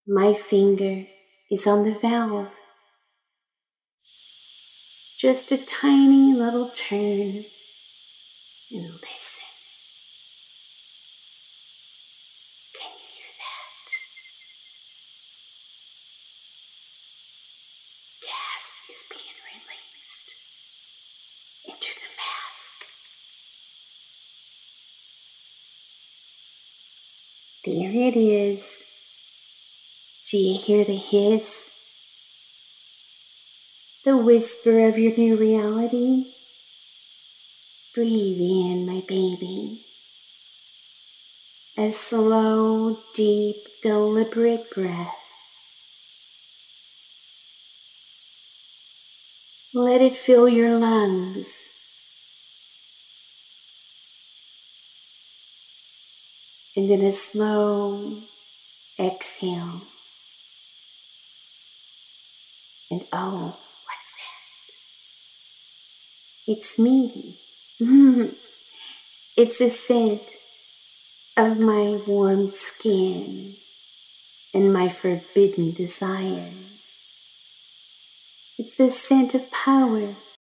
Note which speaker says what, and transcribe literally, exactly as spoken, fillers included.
Speaker 1: My finger is on the valve. Just a tiny little turn, and listen. Can you hear that? Gas is being released into the mask. There it is. Do you hear the hiss? The whisper of your new reality? Breathe in, my baby. A slow, deep, deliberate breath. Let it fill your lungs. And then a slow exhale. And oh, what's that? It's me. It's the scent of my warm skin and my forbidden desires. It's the scent of power